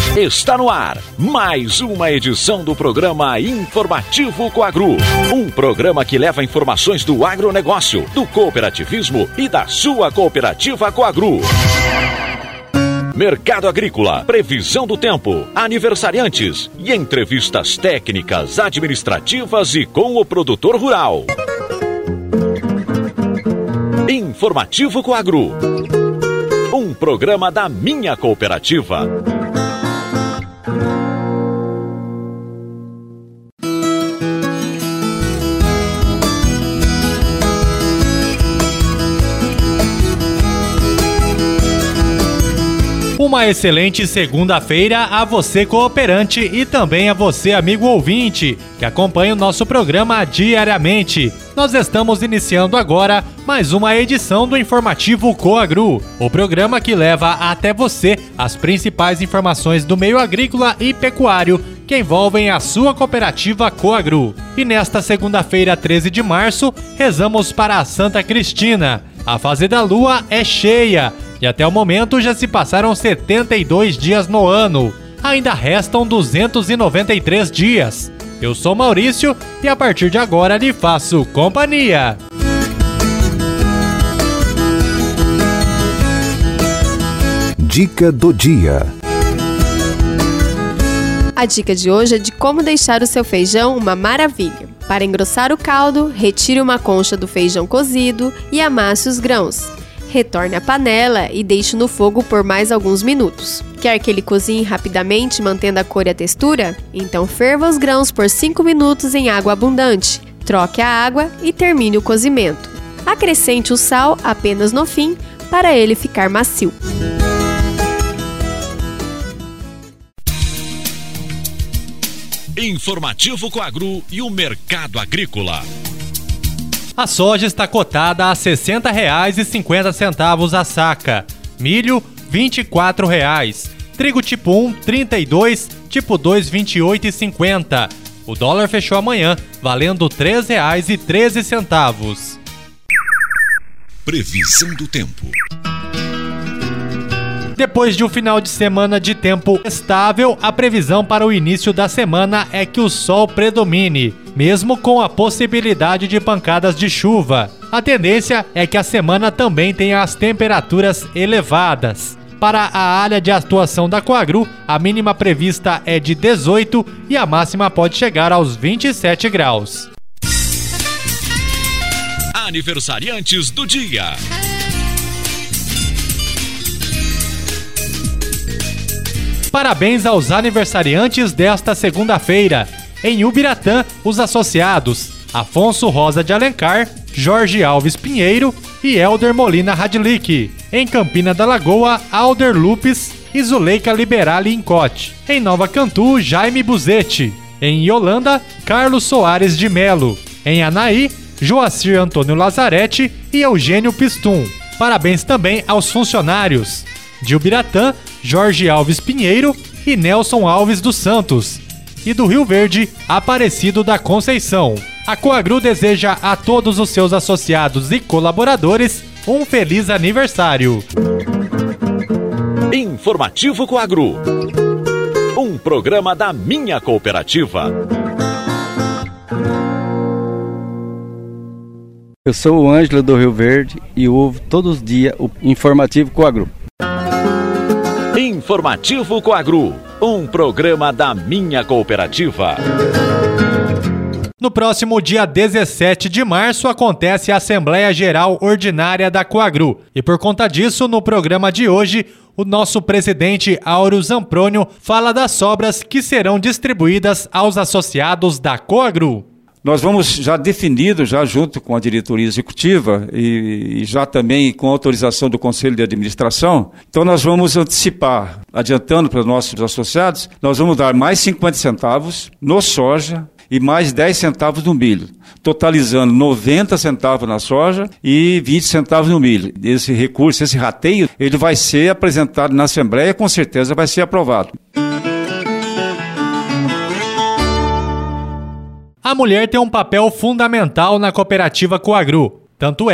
Está no ar mais uma edição do programa Informativo Coagro. Um programa que leva informações do agronegócio, do cooperativismo e da sua cooperativa Coagro. Mercado agrícola, previsão do tempo, aniversariantes e entrevistas técnicas, administrativas e com o produtor rural. Informativo Coagro. Um programa da minha cooperativa. Uma excelente segunda-feira a você, cooperante, e também a você, amigo ouvinte, que acompanha o nosso programa diariamente. Nós estamos iniciando agora mais uma edição do Informativo Coagro, o programa que leva até você as principais informações do meio agrícola e pecuário que envolvem a sua cooperativa Coagro. E nesta segunda-feira, 13 de março, rezamos para a Santa Cristina. A fase da lua é cheia e até o momento já se passaram 72 dias no ano. Ainda restam 293 dias. Eu sou Maurício e a partir de agora lhe faço companhia. Dica do dia. A dica de hoje é de como deixar o seu feijão uma maravilha. Para engrossar o caldo, retire uma concha do feijão cozido e amasse os grãos. Retorne à panela e deixe no fogo por mais alguns minutos. Quer que ele cozinhe rapidamente, mantendo a cor e a textura? Então ferva os grãos por 5 minutos em água abundante. Troque a água e termine o cozimento. Acrescente o sal apenas no fim, para ele ficar macio. Informativo Coagro e o mercado agrícola. A soja está cotada a R$ 60,50 a saca. Milho, R$ 24,00. Trigo tipo 1, R$ 32,00. Tipo 2, R$ 28,50. O dólar fechou amanhã, valendo R$ 3,13. Previsão do tempo. Depois de um final de semana de tempo estável, a previsão para o início da semana é que o sol predomine, mesmo com a possibilidade de pancadas de chuva. A tendência é que a semana também tenha as temperaturas elevadas. Para a área de atuação da Coagro, a mínima prevista é de 18 e a máxima pode chegar aos 27 graus. Aniversariantes do dia. Parabéns aos aniversariantes desta segunda-feira. Em Ubiratã, os associados Afonso Rosa de Alencar, Jorge Alves Pinheiro e Elder Molina Radlick. Em Campina da Lagoa, Alder Lupes e Zuleika Liberali Incote. Em Nova Cantu, Jaime Buzetti. Em Yolanda, Carlos Soares de Melo. Em Anaí, Joacir Antônio Lazarete e Eugênio Pistum. Parabéns também aos funcionários de Ubiratã, Jorge Alves Pinheiro e Nelson Alves dos Santos. E do Rio Verde, Aparecido da Conceição. A Coagro deseja a todos os seus associados e colaboradores um feliz aniversário. Informativo Coagro. Um programa da minha cooperativa. Eu sou o Ângelo do Rio Verde e ouvo todos os dias o Informativo Coagro. Informativo Coagro, um programa da minha cooperativa. No próximo dia 17 de março acontece a Assembleia Geral Ordinária da Coagro. E por conta disso, no programa de hoje, o nosso presidente Áureo Zamprônio fala das obras que serão distribuídas aos associados da Coagro. Nós vamos já definido, já junto com a diretoria executiva e já também com a autorização do Conselho de Administração, então nós vamos antecipar, adiantando para os nossos associados, nós vamos dar mais 50 centavos no soja e mais 10 centavos no milho, totalizando 90 centavos na soja e 20 centavos no milho. Esse recurso, esse rateio, ele vai ser apresentado na Assembleia e com certeza vai ser aprovado. A mulher tem um papel fundamental na cooperativa Coagro. Tanto é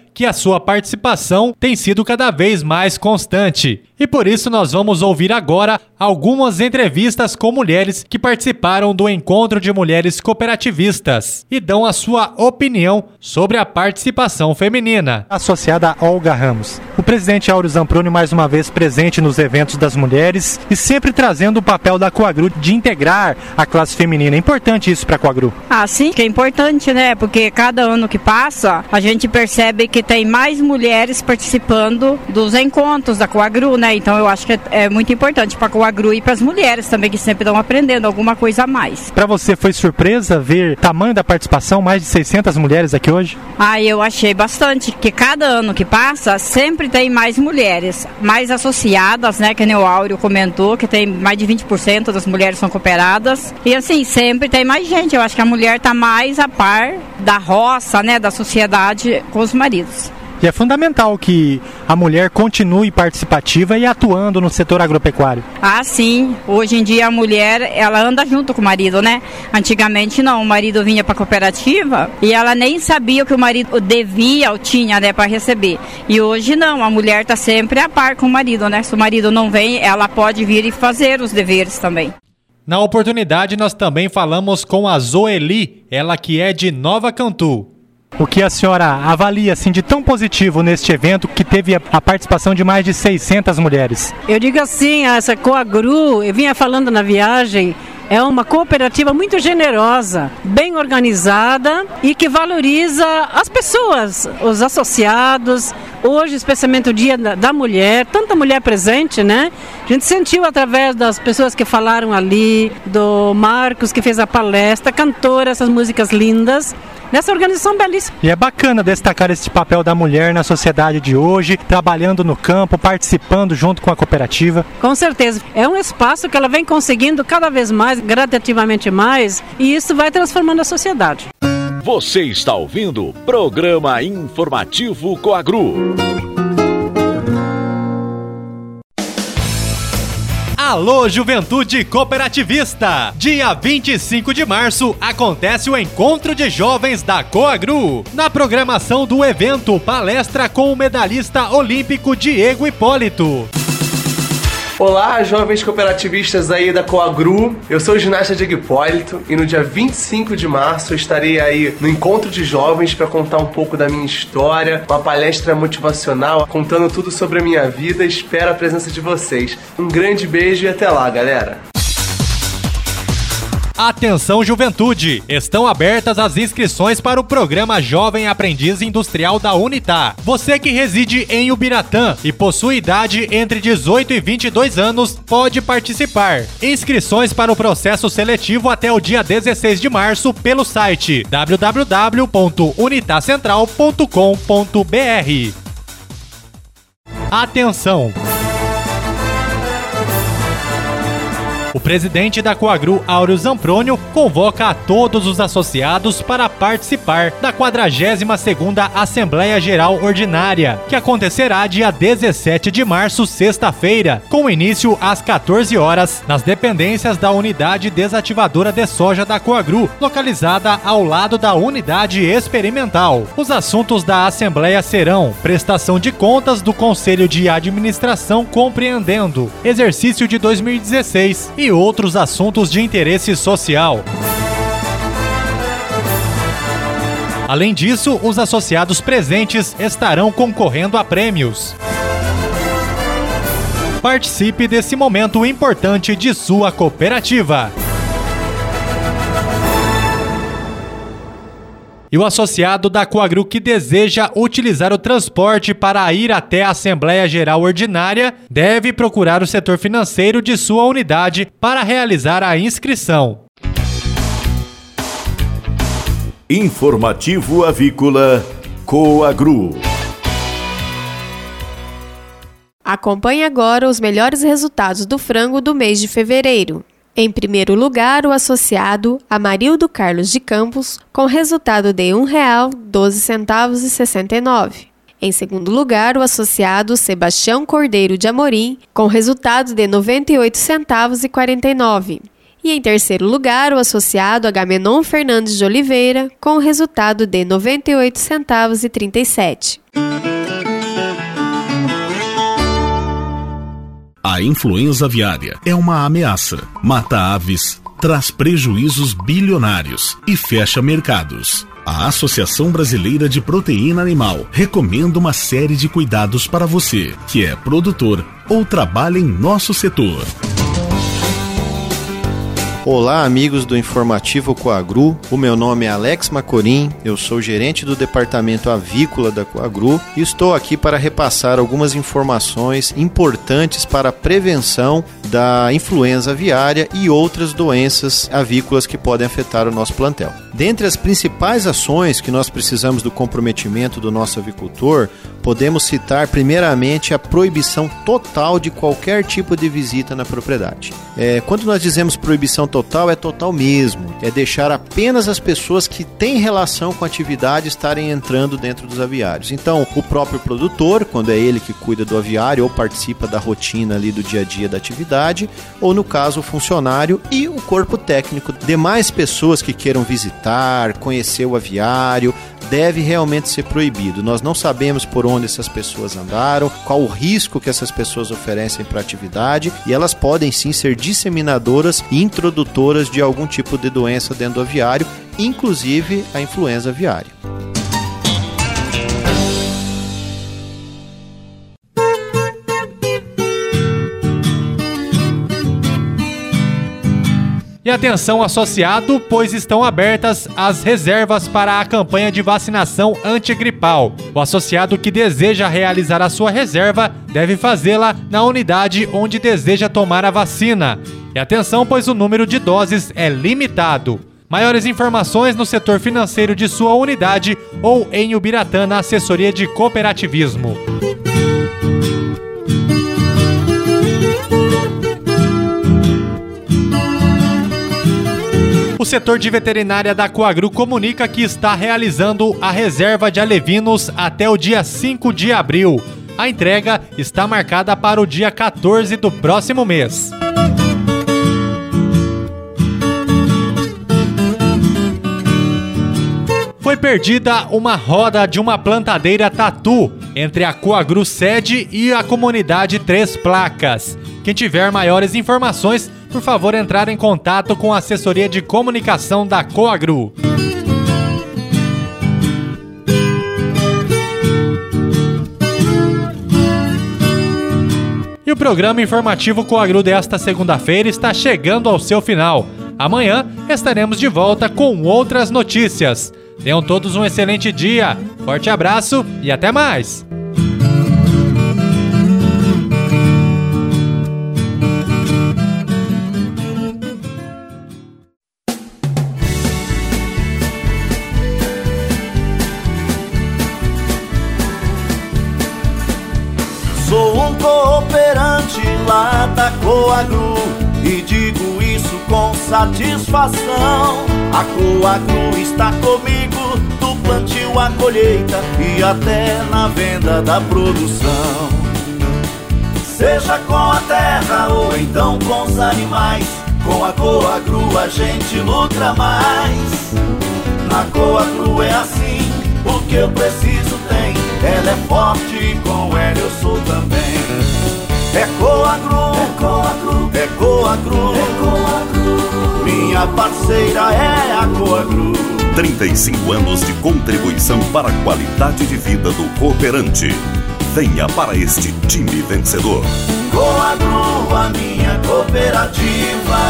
que a sua participação tem sido cada vez mais constante. E por isso nós vamos ouvir agora algumas entrevistas com mulheres que participaram do Encontro de Mulheres Cooperativistas e dão a sua opinião sobre a participação feminina. Associada a Olga Ramos, o presidente Áureo Zamproni mais uma vez presente nos eventos das mulheres e sempre trazendo o papel da Coagru de integrar a classe feminina. É importante isso para a Coagru? Sim, que é importante, né? Porque cada ano que passa, a gente percebe que tem mais mulheres participando dos encontros da Coagru, né? Então eu acho que é muito importante para a Coagru e para as mulheres também, que sempre estão aprendendo alguma coisa a mais. Para você foi surpresa ver o tamanho da participação, mais de 600 mulheres aqui hoje? Eu achei bastante, que cada ano que passa sempre tem mais mulheres, mais associadas, né? Que nem o Áureo comentou, que tem mais de 20% das mulheres são cooperadas. E assim, sempre tem mais gente. Eu acho que a mulher está mais a par da roça, né? Da sociedade com os maridos. E é fundamental que a mulher continue participativa e atuando no setor agropecuário. Sim. Hoje em dia a mulher, ela anda junto com o marido, né? Antigamente não, o marido vinha para a cooperativa e ela nem sabia o que o marido devia ou tinha, né, para receber. E hoje não, a mulher está sempre a par com o marido, né? Se o marido não vem, ela pode vir e fazer os deveres também. Na oportunidade, nós também falamos com a Zoeli, ela que é de Nova Cantu. O que a senhora avalia assim, de tão positivo neste evento que teve a participação de mais de 600 mulheres? Eu digo assim, essa Coagru, eu vinha falando na viagem, é uma cooperativa muito generosa, bem organizada e que valoriza as pessoas, os associados. Hoje, especialmente o Dia da Mulher, tanta mulher presente, né? A gente sentiu através das pessoas que falaram ali, do Marcos que fez a palestra, cantora, essas músicas lindas, nessa organização belíssima. E é bacana destacar esse papel da mulher na sociedade de hoje, trabalhando no campo, participando junto com a cooperativa. Com certeza. É um espaço que ela vem conseguindo cada vez mais, gradativamente mais, e isso vai transformando a sociedade. Você está ouvindo o Programa Informativo Coagru. Alô, Juventude Cooperativista! Dia 25 de março acontece o Encontro de Jovens da Coagru. Na programação do evento, palestra com o medalhista olímpico Diego Hipólito. Olá, jovens cooperativistas aí da Coagru. Eu sou o ginasta Diego Hipólito e no dia 25 de março eu estarei aí no Encontro de Jovens para contar um pouco da minha história, uma palestra motivacional, contando tudo sobre a minha vida. Espero a presença de vocês. Um grande beijo e até lá, galera! Atenção, juventude! Estão abertas as inscrições para o programa Jovem Aprendiz Industrial da Unitá. Você que reside em Ubiratã e possui idade entre 18 e 22 anos, pode participar. Inscrições para o processo seletivo até o dia 16 de março pelo site www.unitacentral.com.br. Atenção! O presidente da Coagru, Áureo Zamproni, convoca a todos os associados para participar da 42ª Assembleia Geral Ordinária, que acontecerá dia 17 de março, sexta-feira, com início às 14 horas, nas dependências da Unidade Desativadora de Soja da Coagru, localizada ao lado da Unidade Experimental. Os assuntos da Assembleia serão prestação de contas do Conselho de Administração Compreendendo, exercício de 2016, e outros assuntos de interesse social. Além disso, os associados presentes estarão concorrendo a prêmios. Participe desse momento importante de sua cooperativa. E o associado da Coagru que deseja utilizar o transporte para ir até a Assembleia Geral Ordinária deve procurar o setor financeiro de sua unidade para realizar a inscrição. Informativo Avícola Coagru. Acompanhe agora os melhores resultados do frango do mês de fevereiro. Em primeiro lugar, o associado Amarildo Carlos de Campos, com resultado de R$ 1,12,69. Em segundo lugar, o associado Sebastião Cordeiro de Amorim, com resultado de R$ 98,49. E em terceiro lugar, o associado Agamenon Fernandes de Oliveira, com o resultado de R$ 98,37. A influenza aviária é uma ameaça. Mata aves, traz prejuízos bilionários e fecha mercados. A Associação Brasileira de Proteína Animal recomenda uma série de cuidados para você, que é produtor ou trabalha em nosso setor. Olá, amigos do Informativo Coagru. O meu nome é Alex Macorim, eu sou gerente do Departamento Avícola da Coagru e estou aqui para repassar algumas informações importantes para a prevenção da influenza aviária e outras doenças avícolas que podem afetar o nosso plantel. Dentre as principais ações que nós precisamos do comprometimento do nosso avicultor, podemos citar primeiramente a proibição total de qualquer tipo de visita na propriedade. Quando nós dizemos proibição total, é total mesmo. É deixar apenas as pessoas que têm relação com a atividade estarem entrando dentro dos aviários. Então, o próprio produtor, quando é ele que cuida do aviário ou participa da rotina ali do dia a dia da atividade, ou no caso o funcionário e o corpo técnico. Demais pessoas que queiram visitar, conhecer o aviário, deve realmente ser proibido. Nós não sabemos por onde essas pessoas andaram, qual o risco que essas pessoas oferecem para a atividade, e elas podem sim ser disseminadoras e introdutoras de algum tipo de doença dentro do aviário, inclusive a influenza aviária. E atenção, associado, pois estão abertas as reservas para a campanha de vacinação antigripal. O associado que deseja realizar a sua reserva deve fazê-la na unidade onde deseja tomar a vacina. E atenção, pois o número de doses é limitado. Maiores informações no setor financeiro de sua unidade ou em Ubiratã, na assessoria de cooperativismo. O setor de veterinária da Coagru comunica que está realizando a reserva de alevinos até o dia 5 de abril. A entrega está marcada para o dia 14 do próximo mês. Foi perdida uma roda de uma plantadeira tatu entre a Coagru sede e a comunidade Três Placas. Quem tiver maiores informações, por favor, entrar em contato com a assessoria de comunicação da Coagru. E o programa informativo Coagru desta segunda-feira está chegando ao seu final. Amanhã estaremos de volta com outras notícias. Tenham todos um excelente dia, forte abraço e até mais! Sou um cooperante lá da Coagru e digo isso com satisfação. A Coagru está comigo do plantio à colheita e até na venda da produção. Seja com a terra ou então com os animais, com a Coagru a gente lucra mais. Na Coagru é assim, o que eu preciso tem. Ela é forte e com ela eu sou também. É Coagru, é Coagru, é Coagru, é Coagru. Minha parceira é a Coagru. 35 anos de contribuição para a qualidade de vida do cooperante. Venha para este time vencedor. Coagru, a minha cooperativa.